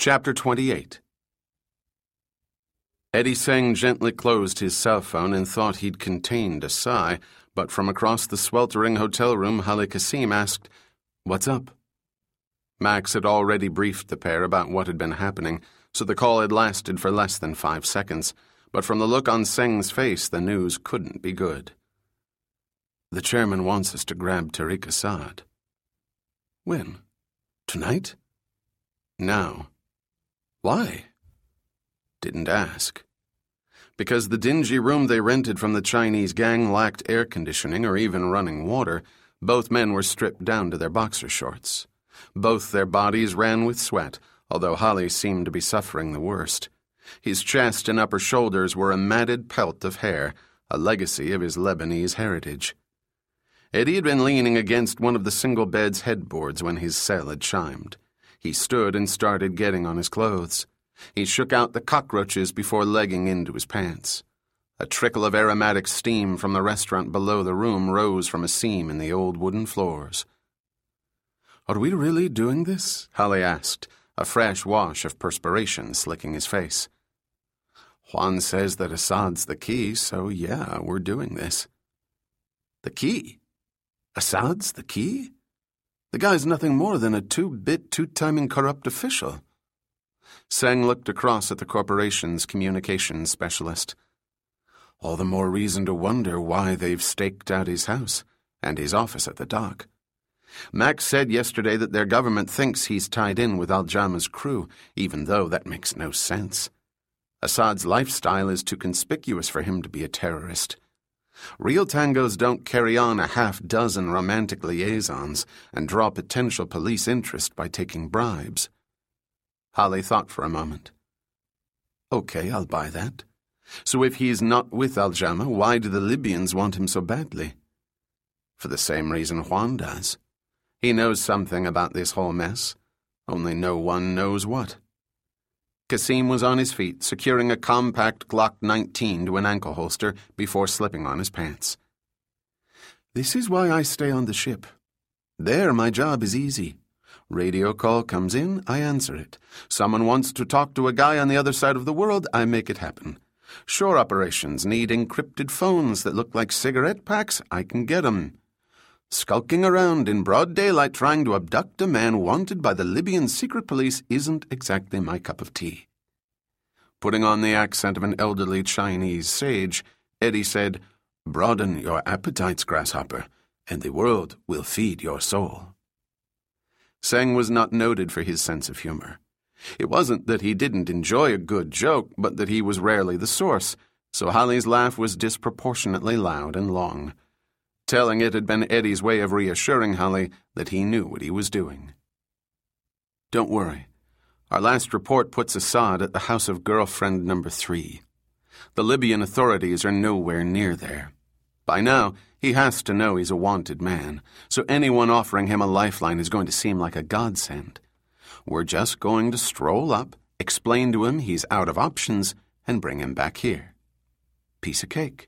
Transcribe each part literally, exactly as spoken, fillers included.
Chapter twenty-eight. Eddie Tseng gently closed his cell phone and thought he'd contained a sigh, but from across the sweltering hotel room, Hale Kasim asked, "What's up?" Max had already briefed the pair about what had been happening, so the call had lasted for less than five seconds, but from the look on Tseng's face, the news couldn't be good. "The chairman wants us to grab Tariq Assad." "When? Tonight?" "Now." "Why?" "Didn't ask." Because the dingy room they rented from the Chinese gang lacked air conditioning or even running water, both men were stripped down to their boxer shorts. Both their bodies ran with sweat, although Hale seemed to be suffering the worst. His chest and upper shoulders were a matted pelt of hair, a legacy of his Lebanese heritage. Eddie had been leaning against one of the single bed's headboards when his cell had chimed. He stood and started getting on his clothes. He shook out the cockroaches before legging into his pants. A trickle of aromatic steam from the restaurant below the room rose from a seam in the old wooden floors. "Are we really doing this?" Hale asked, a fresh wash of perspiration slicking his face. "Juan says that Assad's the key, so yeah, we're doing this." "The key? Assad's the key? The guy's nothing more than a two-bit, two-timing corrupt official." Tseng looked across at the corporation's communications specialist. "All the more reason to wonder why they've staked out his house and his office at the dock. Max said yesterday that their government thinks he's tied in with Al-Jama's crew, even though that makes no sense. Assad's lifestyle is too conspicuous for him to be a terrorist. Real tangos don't carry on a half-dozen romantic liaisons and draw potential police interest by taking bribes." Hale thought for a moment. "Okay, I'll buy that. So if he's not with Al-Jama, why do the Libyans want him so badly?" "For the same reason Juan does. He knows something about this whole mess, only no one knows what." Kasim was on his feet, securing a compact Glock nineteen to an ankle holster before slipping on his pants. "This is why I stay on the ship. There, my job is easy. Radio call comes in, I answer it. Someone wants to talk to a guy on the other side of the world, I make it happen. Shore operations need encrypted phones that look like cigarette packs, I can get 'em. Skulking around in broad daylight trying to abduct a man wanted by the Libyan secret police isn't exactly my cup of tea." Putting on the accent of an elderly Chinese sage, Eddie said, "Broaden your appetites, grasshopper, and the world will feed your soul." Tseng was not noted for his sense of humor. It wasn't that he didn't enjoy a good joke, but that he was rarely the source, so Hale's laugh was disproportionately loud and long. Telling it had been Eddie's way of reassuring Hale that he knew what he was doing. "Don't worry. Our last report puts Assad at the house of girlfriend number three. The Libyan authorities are nowhere near there. By now, he has to know he's a wanted man, so anyone offering him a lifeline is going to seem like a godsend. We're just going to stroll up, explain to him he's out of options, and bring him back here. Piece of cake."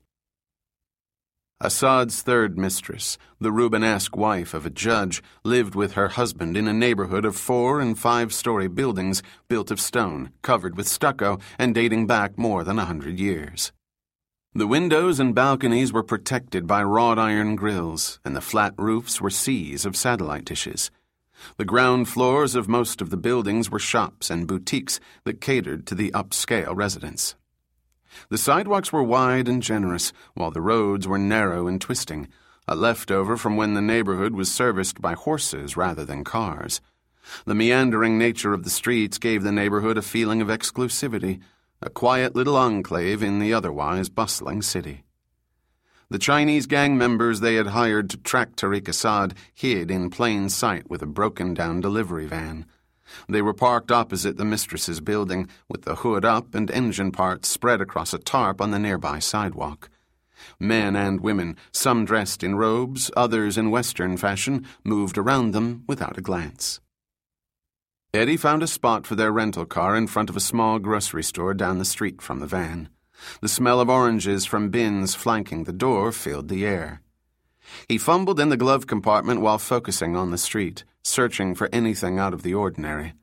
Assad's third mistress, the Rubenesque wife of a judge, lived with her husband in a neighborhood of four- and five-story buildings built of stone, covered with stucco, and dating back more than a hundred years. The windows and balconies were protected by wrought iron grills, and the flat roofs were seas of satellite dishes. The ground floors of most of the buildings were shops and boutiques that catered to the upscale residents. The sidewalks were wide and generous, while the roads were narrow and twisting, a leftover from when the neighborhood was serviced by horses rather than cars. The meandering nature of the streets gave the neighborhood a feeling of exclusivity, a quiet little enclave in the otherwise bustling city. The Chinese gang members they had hired to track Tariq Assad hid in plain sight with a broken-down delivery van. They were parked opposite the mistress's building, with the hood up and engine parts spread across a tarp on the nearby sidewalk. Men and women, some dressed in robes, others in Western fashion, moved around them without a glance. Eddie found a spot for their rental car in front of a small grocery store down the street from the van. The smell of oranges from bins flanking the door filled the air. He fumbled in the glove compartment while focusing on the street, searching for anything out of the ordinary.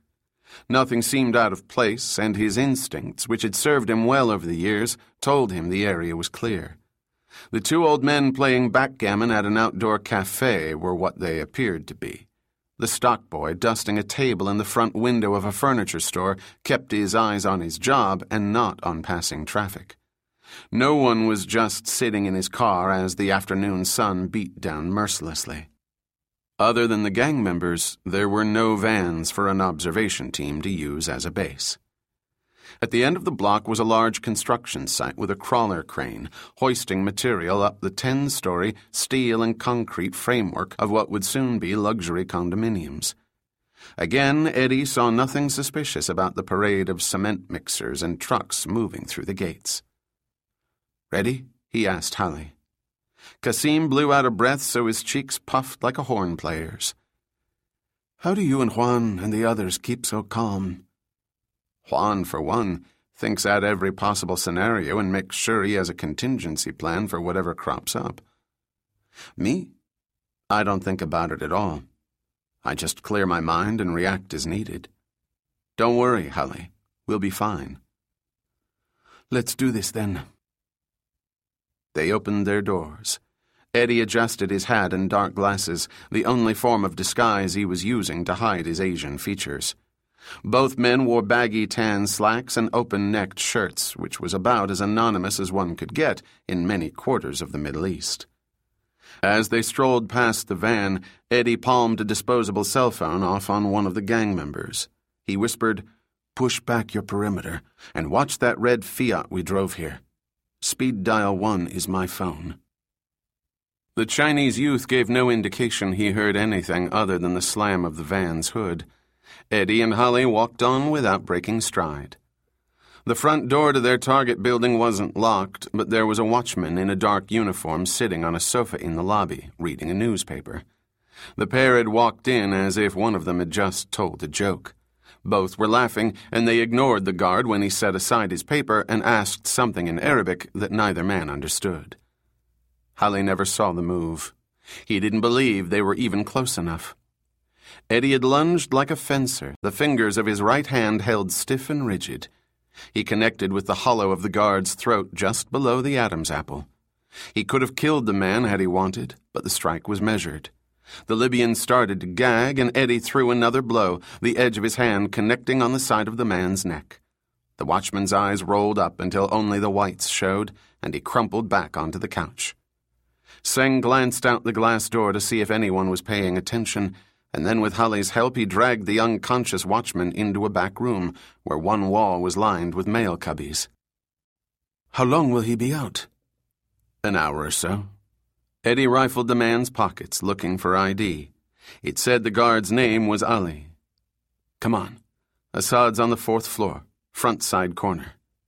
Nothing seemed out of place, and his instincts, which had served him well over the years, told him the area was clear. The two old men playing backgammon at an outdoor cafe were what they appeared to be. The stock boy, dusting a table in the front window of a furniture store, kept his eyes on his job and not on passing traffic. No one was just sitting in his car as the afternoon sun beat down mercilessly. Other than the gang members, there were no vans for an observation team to use as a base. At the end of the block was a large construction site with a crawler crane hoisting material up the ten-story steel and concrete framework of what would soon be luxury condominiums. Again, Eddie saw nothing suspicious about the parade of cement mixers and trucks moving through the gates. "Ready?" he asked Hallie. Kasim blew out a breath so his cheeks puffed like a horn player's. "How do you and Juan and the others keep so calm?" Juan, for one, thinks out every possible scenario and makes sure he has a contingency plan for whatever crops up. Me? I don't think about it at all. I just clear my mind and react as needed. Don't worry, Hallie. We'll be fine. Let's do this then. They opened their doors. Eddie adjusted his hat and dark glasses, the only form of disguise he was using to hide his Asian features. Both men wore baggy tan slacks and open-necked shirts, which was about as anonymous as one could get in many quarters of the Middle East. As they strolled past the van, Eddie palmed a disposable cell phone off on one of the gang members. He whispered, "Push back your perimeter and watch that red Fiat we drove here. Speed dial one is my phone." The Chinese youth gave no indication he heard anything other than the slam of the van's hood. Eddie and Hallie walked on without breaking stride. The front door to their target building wasn't locked, but there was a watchman in a dark uniform sitting on a sofa in the lobby, reading a newspaper. The pair had walked in as if one of them had just told a joke. Both were laughing, and they ignored the guard when he set aside his paper and asked something in Arabic that neither man understood. Hallie never saw the move. He didn't believe they were even close enough. Eddie had lunged like a fencer, the fingers of his right hand held stiff and rigid. He connected with the hollow of the guard's throat just below the Adam's apple. He could have killed the man had he wanted, but the strike was measured. The Libyan started to gag, and Eddie threw another blow, the edge of his hand connecting on the side of the man's neck. The watchman's eyes rolled up until only the whites showed, and he crumpled back onto the couch. Seng glanced out the glass door to see if anyone was paying attention, and then with Hallie's help he dragged the unconscious watchman into a back room, where one wall was lined with mail cubbies. "How long will he be out?" "An hour or so." Eddie rifled the man's pockets, looking for I D. It said the guard's name was Ali. "Come on. Assad's on the fourth floor, front side corner."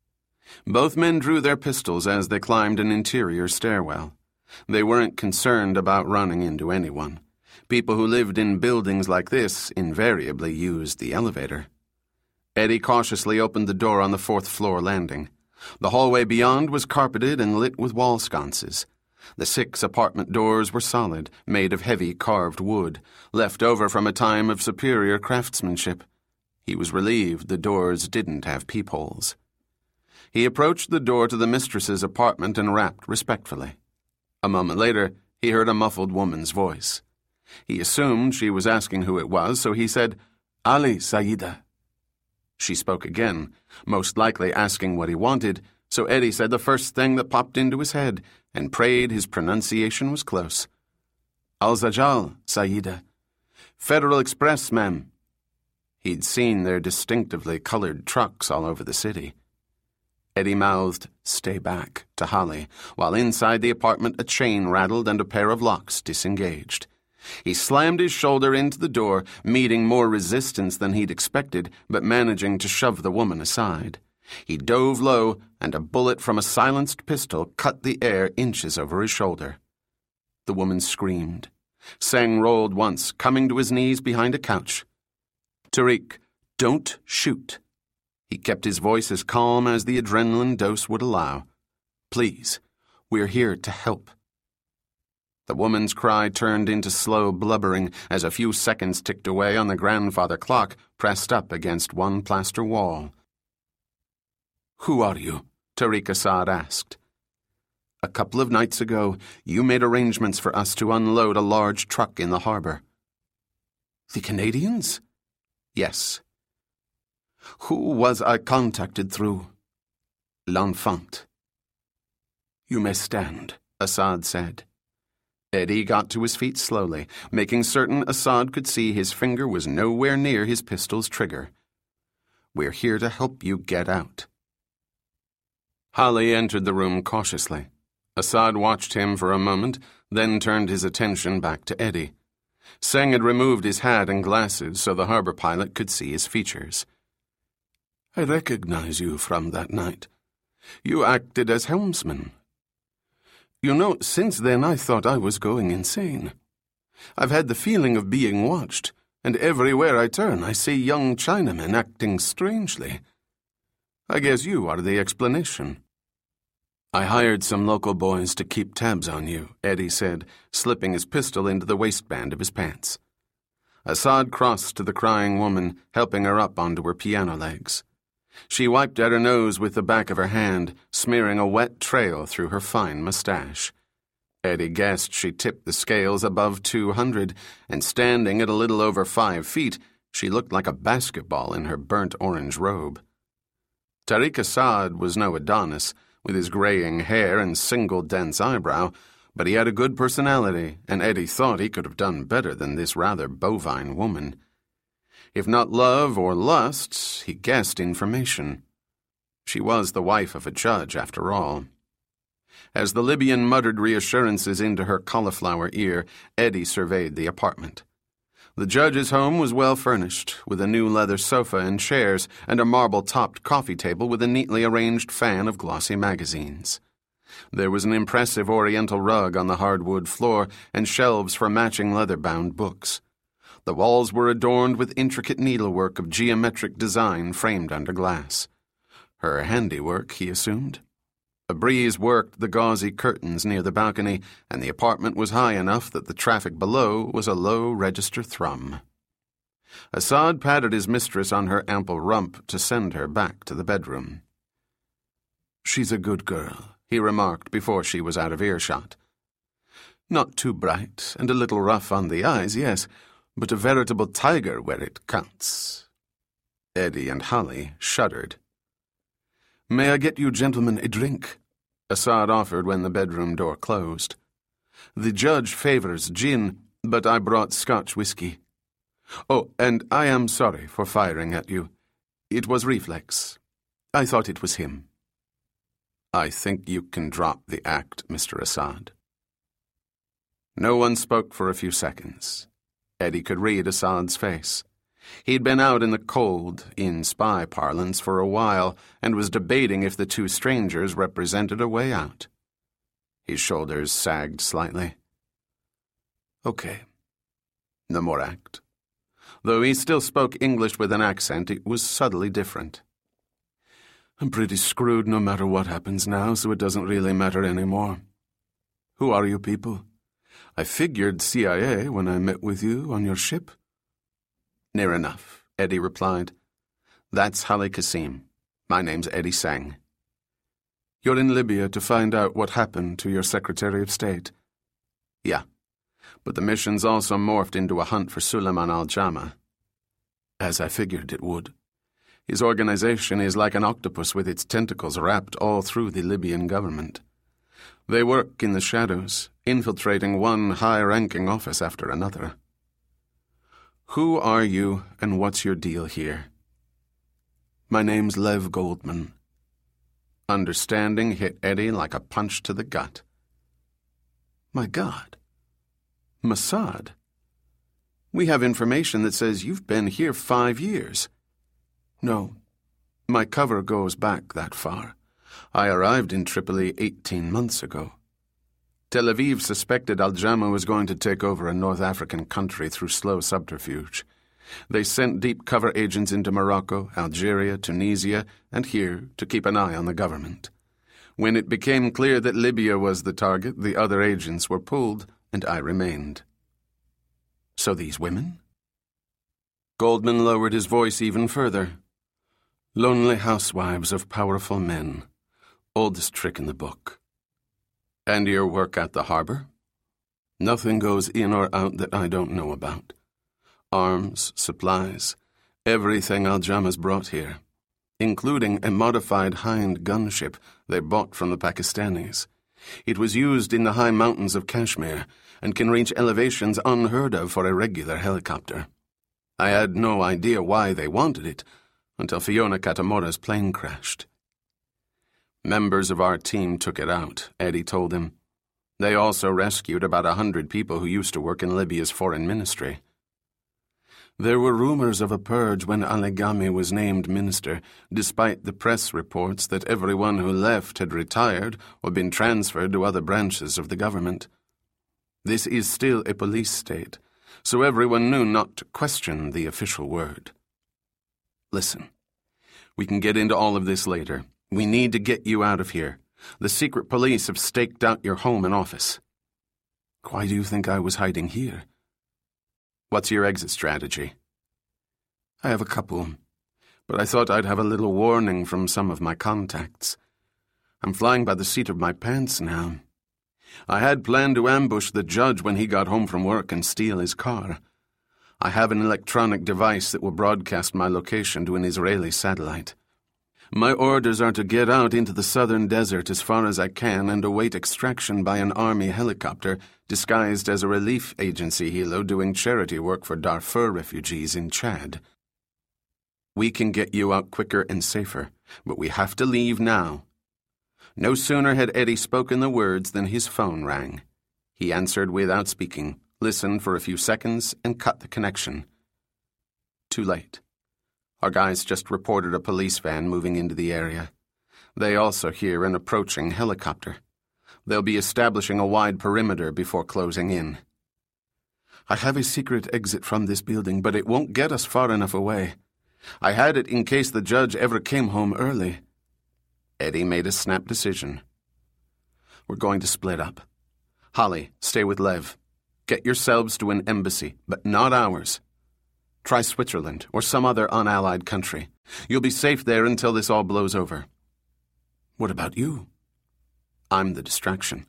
Both men drew their pistols as they climbed an interior stairwell. They weren't concerned about running into anyone. People who lived in buildings like this invariably used the elevator. Eddie cautiously opened the door on the fourth floor landing. The hallway beyond was carpeted and lit with wall sconces. The six apartment doors were solid, made of heavy carved wood, left over from a time of superior craftsmanship. He was relieved the doors didn't have peepholes. He approached the door to the mistress's apartment and rapped respectfully. A moment later, he heard a muffled woman's voice. He assumed she was asking who it was, so he said, "Ali, Saida." She spoke again, most likely asking what he wanted, so Eddie said the first thing that popped into his head and prayed his pronunciation was close. "Al-Zajal, Saida. Federal Express, ma'am." He'd seen their distinctively colored trucks all over the city. Eddie mouthed, "Stay back," to Hallie, while inside the apartment a chain rattled and a pair of locks disengaged. He slammed his shoulder into the door, meeting more resistance than he'd expected, but managing to shove the woman aside. He dove low, and a bullet from a silenced pistol cut the air inches over his shoulder. The woman screamed. Seng rolled once, coming to his knees behind a couch. "Tariq, don't shoot." He kept his voice as calm as the adrenaline dose would allow. "Please, we're here to help." The woman's cry turned into slow blubbering as a few seconds ticked away on the grandfather clock pressed up against one plaster wall. "Who are you?" Tariq Assad asked. "A couple of nights ago, you made arrangements for us to unload a large truck in the harbor." "The Canadians?" "Yes." "Who was I contacted through?" "L'Enfant." "You may stand," Assad said. Eddie got to his feet slowly, making certain Assad could see his finger was nowhere near his pistol's trigger. "We're here to help you get out." Holly entered the room cautiously. Assad watched him for a moment, then turned his attention back to Eddie. Seng had removed his hat and glasses so the harbor pilot could see his features. "I recognize you from that night. You acted as helmsman. You know, since then I thought I was going insane. I've had the feeling of being watched, and everywhere I turn I see young Chinamen acting strangely. I guess you are the explanation." "I hired some local boys to keep tabs on you," Eddie said, slipping his pistol into the waistband of his pants. Assad crossed to the crying woman, helping her up onto her piano legs. She wiped at her nose with the back of her hand, smearing a wet trail through her fine mustache. Eddie guessed she tipped the scales above two hundred, and standing at a little over five feet, she looked like a basketball in her burnt orange robe. Tariq Assad was no Adonis, with his graying hair and single dense eyebrow, but he had a good personality, and Eddie thought he could have done better than this rather bovine woman. If not love or lust, he guessed information. She was the wife of a judge, after all. As the Libyan muttered reassurances into her cauliflower ear, Eddie surveyed the apartment. The judge's home was well furnished, with a new leather sofa and chairs, and a marble-topped coffee table with a neatly arranged fan of glossy magazines. There was an impressive oriental rug on the hardwood floor and shelves for matching leather-bound books. The walls were adorned with intricate needlework of geometric design framed under glass. Her handiwork, he assumed. A breeze worked the gauzy curtains near the balcony, and the apartment was high enough that the traffic below was a low-register thrum. Assad patted his mistress on her ample rump to send her back to the bedroom. "She's a good girl," he remarked before she was out of earshot. "Not too bright, and a little rough on the eyes, yes, but a veritable tiger where it counts." Eddie and Holly shuddered. "May I get you gentlemen a drink?" Assad offered when the bedroom door closed. "The judge favors gin, but I brought Scotch whiskey. Oh, and I am sorry for firing at you. It was reflex. I thought it was him." "I think you can drop the act, Mister Assad." No one spoke for a few seconds. Eddie could read Assad's face. He'd been out in the cold, in spy parlance, for a while, and was debating if the two strangers represented a way out. His shoulders sagged slightly. "Okay. No more act." Though he still spoke English with an accent, it was subtly different. "I'm pretty screwed no matter what happens now, so it doesn't really matter anymore. Who are you people? I figured C I A when I met with you on your ship." "Near enough," Eddie replied. "That's Holly Kassim. My name's Eddie Seng." "You're in Libya to find out what happened to your Secretary of State?" "Yeah, but the mission's also morphed into a hunt for Suleiman al-Jama." "As I figured it would. His organization is like an octopus with its tentacles wrapped all through the Libyan government. They work in the shadows, infiltrating one high-ranking office after another." "Who are you, and what's your deal here?" "My name's Lev Goldman." Understanding hit Eddie like a punch to the gut. "My God. Mossad. We have information that says you've been here five years." "No, my cover goes back that far. I arrived in Tripoli eighteen months ago. Tel Aviv suspected al-Jama was going to take over a North African country through slow subterfuge. They sent deep cover agents into Morocco, Algeria, Tunisia, and here to keep an eye on the government. When it became clear that Libya was the target, the other agents were pulled, and I remained. So these women? Goldman lowered his voice even further. Lonely housewives of powerful men. Oldest trick in the book. And your work at the harbor? Nothing goes in or out that I don't know about. Arms, supplies, everything Al-Jama's brought here, including a modified Hind gunship they bought from the Pakistanis. It was used in the high mountains of Kashmir and can reach elevations unheard of for a regular helicopter. I had no idea why they wanted it until Fiona Katamura's plane crashed. Members of our team took it out, Eddie told him. They also rescued about a hundred people who used to work in Libya's foreign ministry. There were rumors of a purge when Ali Ghami was named minister, despite the press reports that everyone who left had retired or been transferred to other branches of the government. This is still a police state, so everyone knew not to question the official word. Listen, we can get into all of this later. We need to get you out of here. The secret police have staked out your home and office. Why do you think I was hiding here? What's your exit strategy? I have a couple, but I thought I'd have a little warning from some of my contacts. I'm flying by the seat of my pants now. I had planned to ambush the judge when he got home from work and steal his car. I have an electronic device that will broadcast my location to an Israeli satellite. My orders are to get out into the southern desert as far as I can and await extraction by an army helicopter disguised as a relief agency helo doing charity work for Darfur refugees in Chad. We can get you out quicker and safer, but we have to leave now. No sooner had Eddie spoken the words than his phone rang. He answered without speaking, listened for a few seconds, and cut the connection. Too late. Our guys just reported a police van moving into the area. They also hear an approaching helicopter. They'll be establishing a wide perimeter before closing in. I have a secret exit from this building, but it won't get us far enough away. I had it in case the judge ever came home early. Eddie made a snap decision. We're going to split up. Holly, stay with Lev. Get yourselves to an embassy, but not ours. Try Switzerland or some other unallied country. You'll be safe there until this all blows over. What about you? I'm the distraction.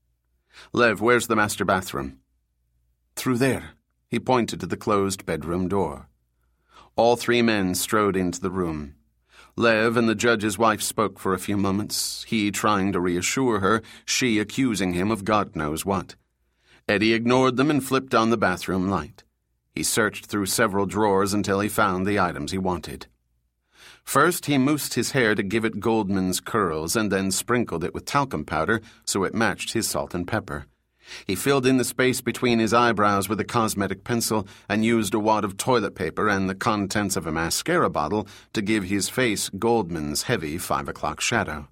Lev, where's the master bathroom? Through there. He pointed to the closed bedroom door. All three men strode into the room. Lev and the judge's wife spoke for a few moments, he trying to reassure her, she accusing him of God knows what. Eddie ignored them and flipped on the bathroom light. He searched through several drawers until he found the items he wanted. First, he moussed his hair to give it Goldman's curls and then sprinkled it with talcum powder so it matched his salt and pepper. He filled in the space between his eyebrows with a cosmetic pencil and used a wad of toilet paper and the contents of a mascara bottle to give his face Goldman's heavy five o'clock shadow.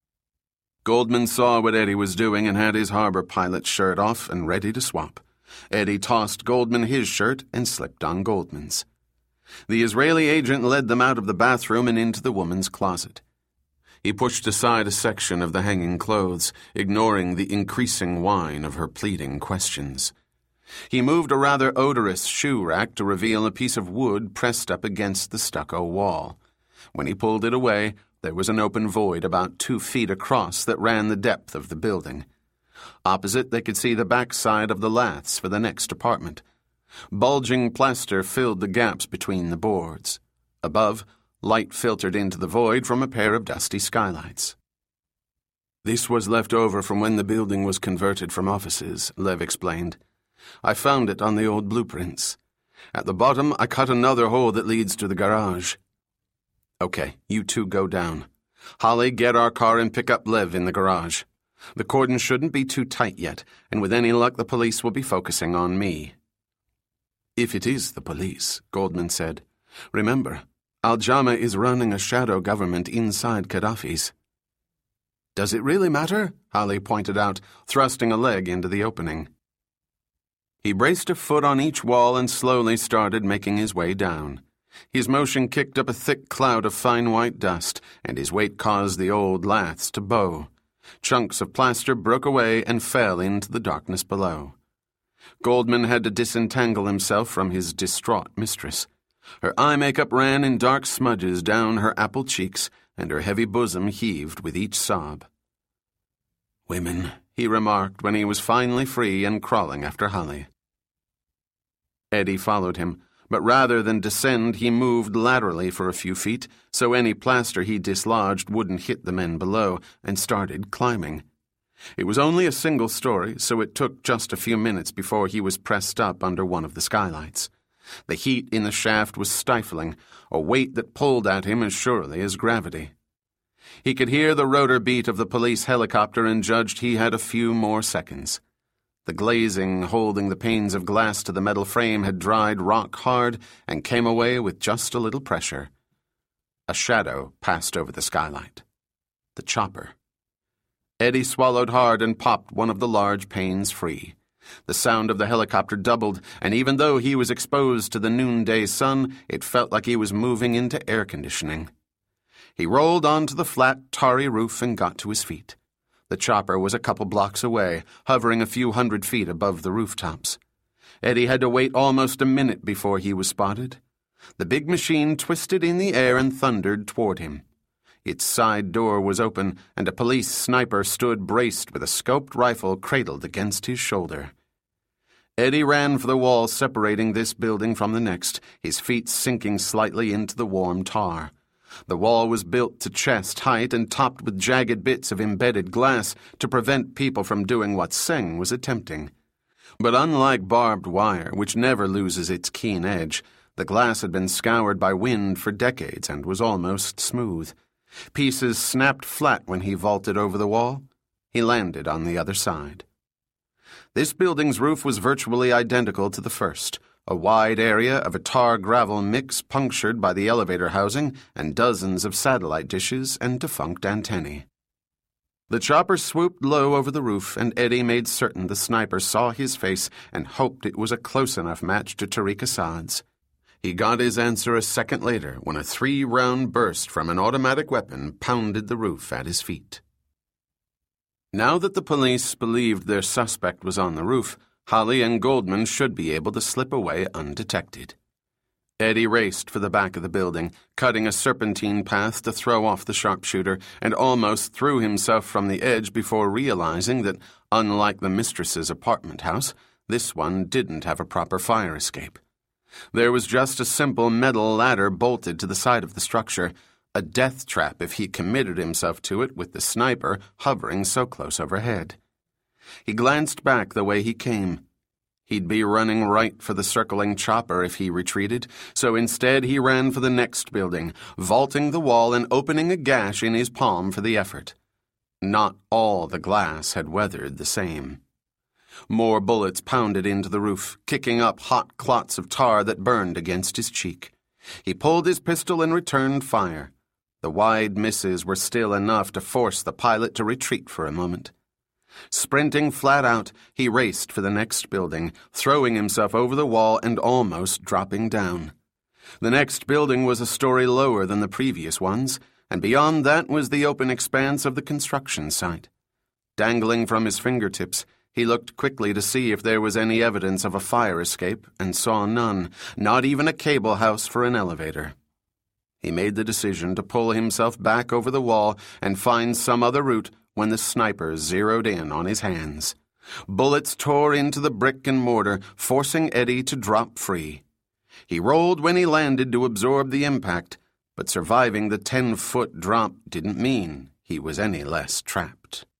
Goldman saw what Eddie was doing and had his harbor pilot's shirt off and ready to swap. Eddie tossed Goldman his shirt and slipped on Goldman's. The Israeli agent led them out of the bathroom and into the woman's closet. He pushed aside a section of the hanging clothes, ignoring the increasing whine of her pleading questions. He moved a rather odorous shoe rack to reveal a piece of wood pressed up against the stucco wall. When he pulled it away, there was an open void about two feet across that ran the depth of the building. Opposite, they could see the backside of the laths for the next apartment. Bulging plaster filled the gaps between the boards. Above, light filtered into the void from a pair of dusty skylights. This was left over from when the building was converted from offices, Lev explained. I found it on the old blueprints. At the bottom, I cut another hole that leads to the garage. Okay, you two go down. Holly, get our car and pick up Lev in the garage. The cordon shouldn't be too tight yet, and with any luck the police will be focusing on me. If it is the police, Goldman said. Remember, Al-Jama is running a shadow government inside Gaddafi's. Does it really matter? Holly pointed out, thrusting a leg into the opening. He braced a foot on each wall and slowly started making his way down. His motion kicked up a thick cloud of fine white dust, and his weight caused the old laths to bow. Chunks of plaster broke away and fell into the darkness below. Goldman had to disentangle himself from his distraught mistress. Her eye makeup ran in dark smudges down her apple cheeks, and her heavy bosom heaved with each sob. "Women," he remarked when he was finally free and crawling after Holly. Eddie followed him, but rather than descend he moved laterally for a few feet so any plaster he dislodged wouldn't hit the men below, and started climbing. It was only a single story, so it took just a few minutes before he was pressed up under one of the skylights. The heat in the shaft was stifling, a weight that pulled at him as surely as gravity. He could hear the rotor beat of the police helicopter and judged he had a few more seconds. The glazing holding the panes of glass to the metal frame had dried rock hard and came away with just a little pressure. A shadow passed over the skylight. The chopper. Eddie swallowed hard and popped one of the large panes free. The sound of the helicopter doubled, and even though he was exposed to the noonday sun, it felt like he was moving into air conditioning. He rolled onto the flat, tarry roof and got to his feet. The chopper was a couple blocks away, hovering a few hundred feet above the rooftops. Eddie had to wait almost a minute before he was spotted. The big machine twisted in the air and thundered toward him. Its side door was open, and a police sniper stood braced with a scoped rifle cradled against his shoulder. Eddie ran for the wall separating this building from the next, his feet sinking slightly into the warm tar. The wall was built to chest height and topped with jagged bits of embedded glass to prevent people from doing what Seng was attempting. But unlike barbed wire, which never loses its keen edge, the glass had been scoured by wind for decades and was almost smooth. Pieces snapped flat when he vaulted over the wall. He landed on the other side. This building's roof was virtually identical to the first, a wide area of a tar-gravel mix punctured by the elevator housing and dozens of satellite dishes and defunct antennae. The chopper swooped low over the roof, and Eddie made certain the sniper saw his face and hoped it was a close enough match to Tariq Assad's. He got his answer a second later when a three-round burst from an automatic weapon pounded the roof at his feet. Now that the police believed their suspect was on the roof, Holly and Goldman should be able to slip away undetected. Eddie raced for the back of the building, cutting a serpentine path to throw off the sharpshooter, and almost threw himself from the edge before realizing that, unlike the mistress's apartment house, this one didn't have a proper fire escape. There was just a simple metal ladder bolted to the side of the structure, a death trap if he committed himself to it with the sniper hovering so close overhead. He glanced back the way he came. He'd be running right for the circling chopper if he retreated, so instead he ran for the next building, vaulting the wall and opening a gash in his palm for the effort. Not all the glass had weathered the same. More bullets pounded into the roof, kicking up hot clots of tar that burned against his cheek. He pulled his pistol and returned fire. The wide misses were still enough to force the pilot to retreat for a moment. Sprinting flat out, he raced for the next building, throwing himself over the wall and almost dropping down. The next building was a story lower than the previous ones, and beyond that was the open expanse of the construction site. Dangling from his fingertips, he looked quickly to see if there was any evidence of a fire escape and saw none, not even a cable house for an elevator. He made the decision to pull himself back over the wall and find some other route when the sniper zeroed in on his hands. Bullets tore into the brick and mortar, forcing Eddie to drop free. He rolled when he landed to absorb the impact, but surviving the ten-foot drop didn't mean he was any less trapped.